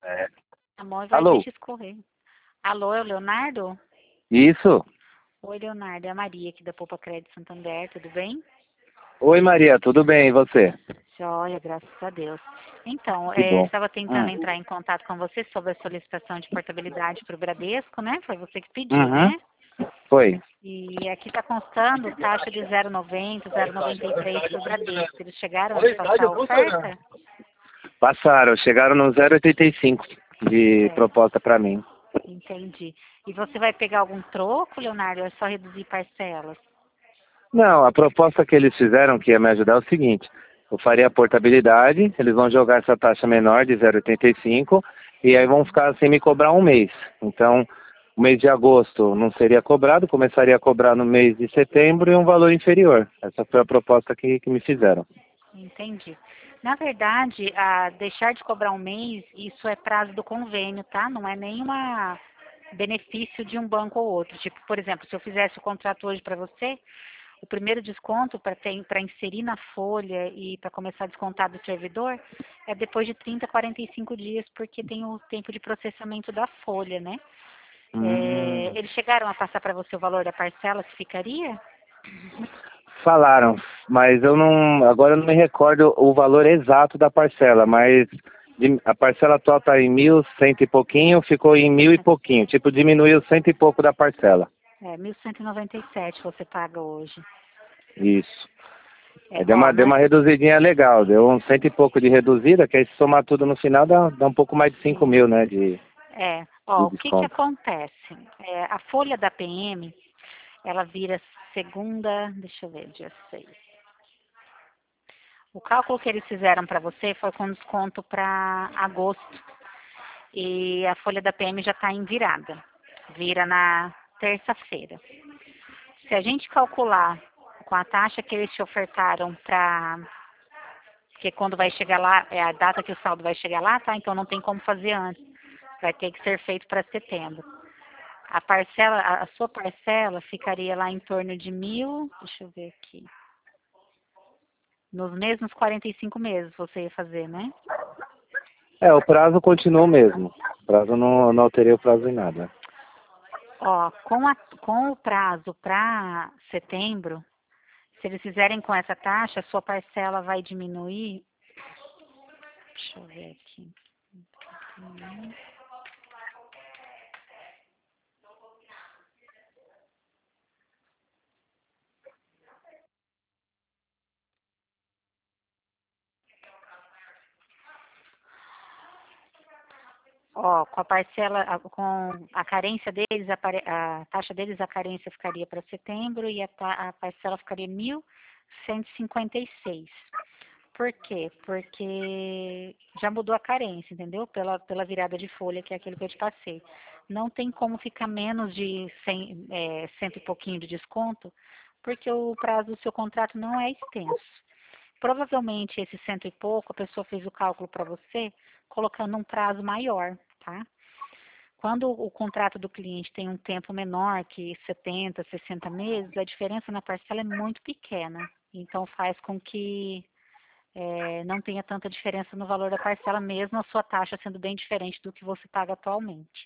Amor, vai, Alô? deixa escorrer. Alô, é o Leonardo? Isso? Oi, Leonardo, é a Maria aqui da Poupa Crédito Santander, tudo bem? Oi, Maria, tudo bem? E você? Joia, graças a Deus. Então, Que bom. estava tentando entrar em contato com você sobre a solicitação de portabilidade para o Bradesco, né? Foi você que pediu, Uhum. né? Foi. E aqui está constando taxa de 0,90, 0,93 para o Bradesco. Eles chegaram a te passar a oferta? Passaram, chegaram no 0,85 de É, proposta para mim. entendi. E você vai pegar algum troco, Leonardo, ou é só reduzir parcelas? Não, a proposta que eles fizeram, que ia me ajudar, é o seguinte: eu faria a portabilidade, eles vão jogar essa taxa menor de 0,85 e aí vão ficar sem me cobrar um mês. Então, o mês de agosto não seria cobrado, começaria a cobrar no mês de setembro e um valor inferior. Essa foi a proposta que me fizeram. Entendi. Na verdade, deixar de cobrar um mês, isso é prazo do convênio, tá? Não é nenhuma benefício de um banco ou outro. Tipo, por exemplo, se eu fizesse o contrato hoje para você, o primeiro desconto para inserir na folha e para começar a descontar do servidor é depois de 30, 45 dias, porque tem o tempo de processamento da folha, né? Hum. Eles chegaram a passar para você o valor da parcela que ficaria? Falaram, mas eu não, agora eu não me recordo o valor exato da parcela, mas a parcela atual está em 1.100 e pouquinho, ficou em 1.000 e pouquinho, tipo diminuiu cento e pouco da parcela. 1.197 você paga hoje. Isso. Aí deu Ó, deu uma reduzidinha legal, deu um cento e pouco de reduzida, que aí se somar tudo no final dá um pouco mais de 5.000, sim. né, de O que que desconto. acontece? A folha da PM, ela vira segunda, deixa eu ver, dia 6. O cálculo que eles fizeram para você foi com desconto para agosto. E a folha da PM já está em virada. Vira na terça-feira. Se a gente calcular com a taxa que eles te ofertaram para. Porque quando vai chegar lá, é a data que o saldo vai chegar lá, tá? Então não tem como fazer antes. Vai ter que ser feito para setembro. A sua parcela ficaria lá em torno de 1.000, deixa eu ver aqui. Nos mesmos 45 meses você ia fazer, né? É, o prazo continua o mesmo. O prazo não alterei o prazo em nada. Ó, com o prazo para setembro, se eles fizerem com essa taxa, a sua parcela vai diminuir. Deixa eu ver aqui. Ó, com a parcela, com a carência deles, a taxa deles, a carência ficaria para setembro e a parcela ficaria 1.156. Por quê? Porque já mudou a carência, entendeu? Pela virada de folha, que é aquilo que eu te passei. Não tem como ficar menos de 100, cento e pouquinho de desconto, porque o prazo do seu contrato não é extenso. Provavelmente esse cento e pouco, a pessoa fez o cálculo para você, colocando um prazo maior, tá? Quando o contrato do cliente tem um tempo menor que 70, 60 meses, a diferença na parcela é muito pequena. Então faz com que não tenha tanta diferença no valor da parcela, mesmo a sua taxa sendo bem diferente do que você paga atualmente.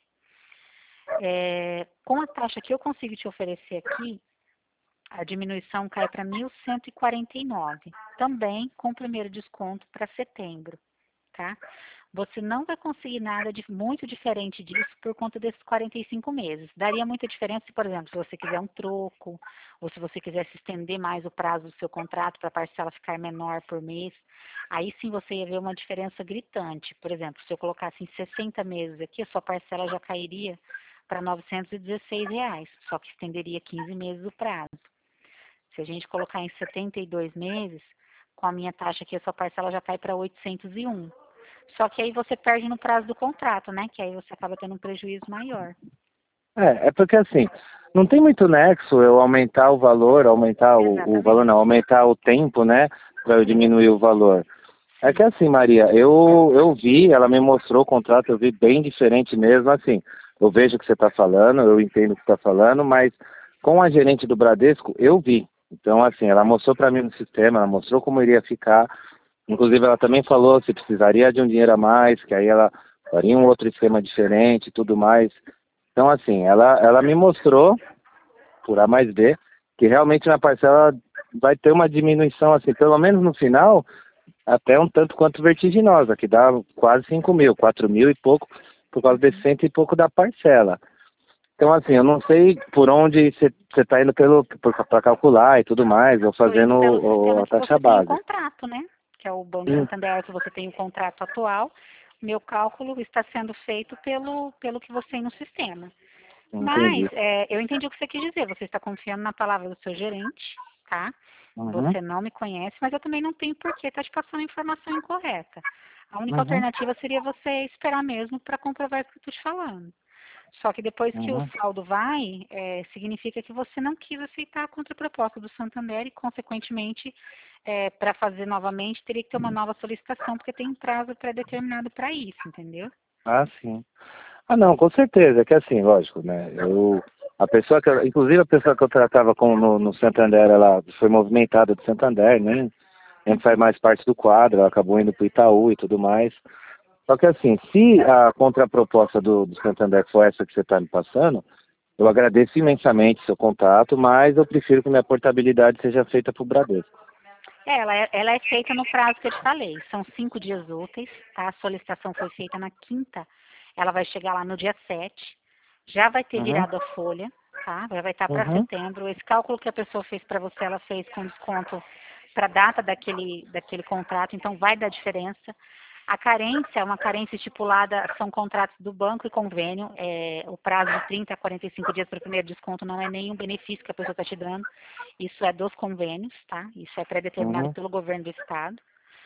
Com a taxa que eu consigo te oferecer aqui, a diminuição cai para 1.149, também com o primeiro desconto para setembro, tá? Você não vai conseguir nada de muito diferente disso por conta desses 45 meses. Daria muita diferença se, por exemplo, se você quiser um troco, ou se você quiser se estender mais o prazo do seu contrato para a parcela ficar menor por mês. Aí sim você ia ver uma diferença gritante. Por exemplo, se eu colocasse em 60 meses aqui, a sua parcela já cairia para R$ 916, só que estenderia 15 meses o prazo. Se a gente colocar em 72 meses, com a minha taxa aqui, a sua parcela já cai para 801. Só que aí você perde no prazo do contrato, né? Que aí você acaba tendo um prejuízo maior. É porque assim, não tem muito nexo eu aumentar o valor, aumentar o valor não, Exatamente. aumentar o tempo, né, para eu É, diminuir o valor. É que sim. assim, Maria, eu vi, ela me mostrou o contrato, eu vi bem diferente mesmo, assim, eu vejo o que você está falando, eu entendo o que você está falando, mas com a gerente do Bradesco, eu vi. Então, assim, ela mostrou para mim no sistema, ela mostrou como iria ficar, inclusive ela também falou se precisaria de um dinheiro a mais, que aí ela faria um outro esquema diferente e tudo mais. Então, assim, ela me mostrou, por A mais B, que realmente na parcela vai ter uma diminuição, assim, pelo menos no final, até um tanto quanto vertiginosa, que dá quase 5 mil, 4 mil e pouco, por causa desse cento e pouco da parcela. Então, assim, eu não sei por onde você está indo para calcular e tudo mais, ou Estou fazendo indo pelo sistema a que taxa você tem o base. contrato, né? Que é o Banco Hum, Santander, que você tem o contrato atual. Meu cálculo está sendo feito pelo que você tem no sistema. Mas entendi. eu entendi o que você quis dizer. Você está confiando na palavra do seu gerente, tá? Uhum, Você não me conhece, mas eu também não tenho por que estar te passando informação incorreta. A única uhum, alternativa seria você esperar mesmo para comprovar o que eu estou te falando. Só que depois que o uhum. saldo vai, significa que você não quis aceitar a contraproposta do Santander e, consequentemente, para fazer novamente, teria que ter uma nova solicitação, porque tem um prazo pré-determinado para isso, entendeu? Ah, sim. Ah, não, com certeza, é que assim, lógico, né? Inclusive a pessoa que eu tratava no Santander, ela foi movimentada do Santander, nem faz mais parte do quadro, ela acabou indo para o Itaú e tudo mais. Só que assim, se a contraproposta do Santander for essa que você está me passando, eu agradeço imensamente seu contato, mas eu prefiro que minha portabilidade seja feita para o Bradesco. Ela é feita no prazo que eu te falei. São 5 dias úteis, tá? A solicitação foi feita na quinta, ela vai chegar lá no dia 7. Já vai ter Uhum, virado a folha, tá? Já vai estar para uhum, setembro. Esse cálculo que a pessoa fez para você, ela fez com desconto para a data daquele contrato, então vai dar diferença. A carência é uma carência estipulada, são contratos do banco e convênio. O prazo de 30 a 45 dias para o primeiro desconto não é nenhum benefício que a pessoa está te dando. Isso é dos convênios, tá? Isso é pré-determinado uhum. pelo governo do estado.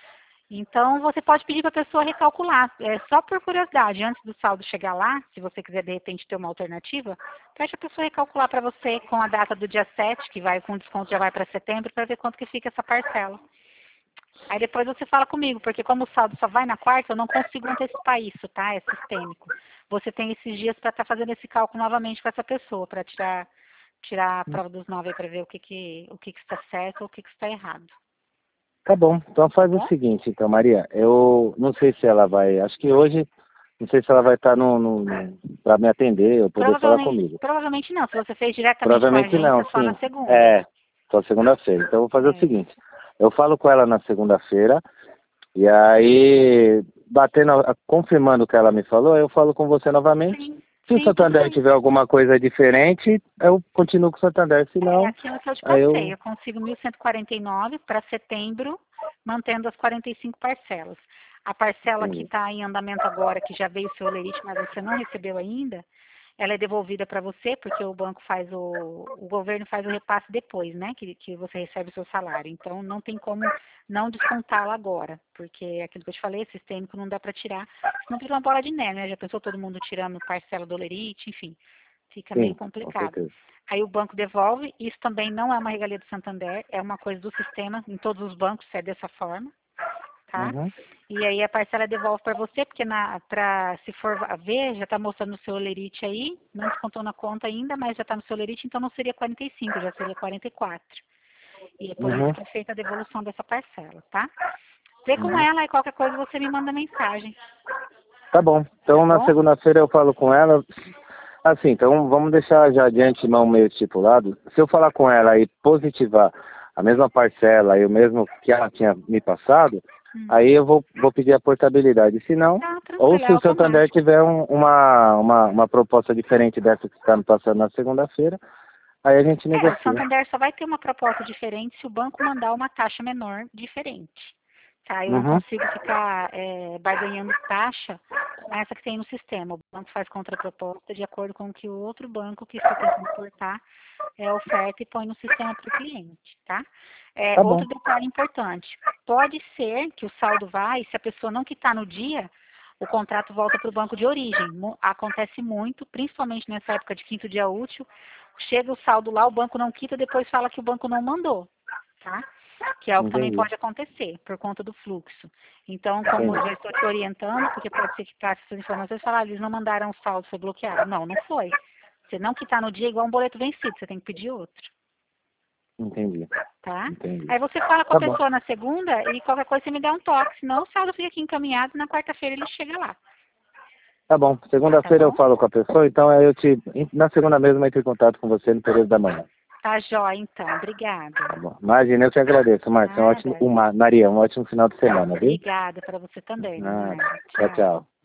Então, você pode pedir para a pessoa recalcular. Só por curiosidade, antes do saldo chegar lá, se você quiser de repente ter uma alternativa, pede a pessoa recalcular para você com a data do dia 7, que vai com desconto já vai para setembro, para ver quanto que fica essa parcela. Aí depois você fala comigo, porque como o saldo só vai na quarta, eu não consigo antecipar isso, tá? É sistêmico. Você tem esses dias para estar fazendo esse cálculo novamente com essa pessoa, para tirar a prova dos 9 aí para ver o que está certo ou o que está errado. Tá bom, então Tá faz o bom? seguinte, então, Maria, eu não sei se ela vai, acho que hoje, não sei se ela vai estar para me atender ou poder falar comigo. Provavelmente não. Se você fez diretamente com a Provavelmente não, agência, só na sim. segunda. É, só segunda-feira. Então eu vou fazer o É. seguinte, eu falo com ela na segunda-feira, e aí, confirmando o que ela me falou, eu falo com você novamente. Sim, Se o sim, tudo Santander bem. tiver alguma coisa diferente, eu continuo com o Santander, se É não, aquilo que eu te aí passei. eu... Eu consigo 1.149 para setembro, mantendo as 45 parcelas. A parcela que Entendi. está em andamento agora, que já veio o seu olerite, mas você não recebeu ainda, ela é devolvida para você, porque o banco faz o governo faz o repasse depois, né? Que você recebe o seu salário. Então não tem como não descontá-la agora, porque aquilo que eu te falei, sistêmico, não dá para tirar. Senão fica uma bola de neve, né? Já pensou todo mundo tirando parcela do olerite, enfim, fica meio Sim, com complicado. certeza. Aí o banco devolve, isso também não é uma regalia do Santander, é uma coisa do sistema, em todos os bancos é dessa forma, tá? Uhum. E aí a parcela devolve para você, porque se for ver, já está mostrando o seu olerite aí, não descontou na conta ainda, mas já está no seu olerite, então não seria 45, já seria 44. E é por isso Uhum. que é feita a devolução dessa parcela, tá? Vê com Uhum. ela e qualquer coisa você me manda mensagem, Tá bom. tá Então na bom? segunda-feira eu falo com ela. Assim, então vamos deixar já de antemão meio estipulado. Se eu falar com ela e positivar a mesma parcela e o mesmo que ela tinha me passado, Hum. aí eu vou pedir a portabilidade. Se não, Tá, ou tranquilo, é se o Santander automático. tiver uma proposta diferente dessa que está me passando na segunda-feira, aí a gente O negocia. Santander só vai ter uma proposta diferente se o banco mandar uma taxa menor diferente. Tá? Eu não Uhum. consigo ficar barganhando taxa com essa que tem no sistema. O banco faz contraproposta de acordo com o que o outro banco que está tentando importar oferta e põe no sistema para o cliente. Tá? Tá bom. Outro detalhe importante. Pode ser que o saldo vai, se a pessoa não quitar no dia, o contrato volta para o banco de origem. Acontece muito, principalmente nessa época de quinto dia útil. Chega o saldo lá, o banco não quita, depois fala que o banco não mandou, tá? Que é o que também Entendi. pode acontecer, por conta do fluxo. Então, como eu Entendi. já estou te orientando, porque pode ser que passe essas informações e falar, eles não mandaram o saldo, foi bloqueado. Não, não foi. Você não quitar no dia é igual um boleto vencido, você tem que pedir outro, Entendi. tá? Entendi. Aí você fala com a Tá bom. pessoa na segunda e qualquer coisa você me dá um toque, senão o saldo fica aqui encaminhado e na quarta-feira ele chega lá, Tá bom. Segunda-feira Tá eu bom? falo com a pessoa, então aí na segunda mesmo eu entro em contato com você no período da manhã. Tá jóia, então. Obrigada. Tá bom. Imagina, eu que agradeço, Márcia. Nada. Maria, um ótimo final de semana, viu? Obrigada para você também. Nada. Nada. Tchau, Tchau. tchau.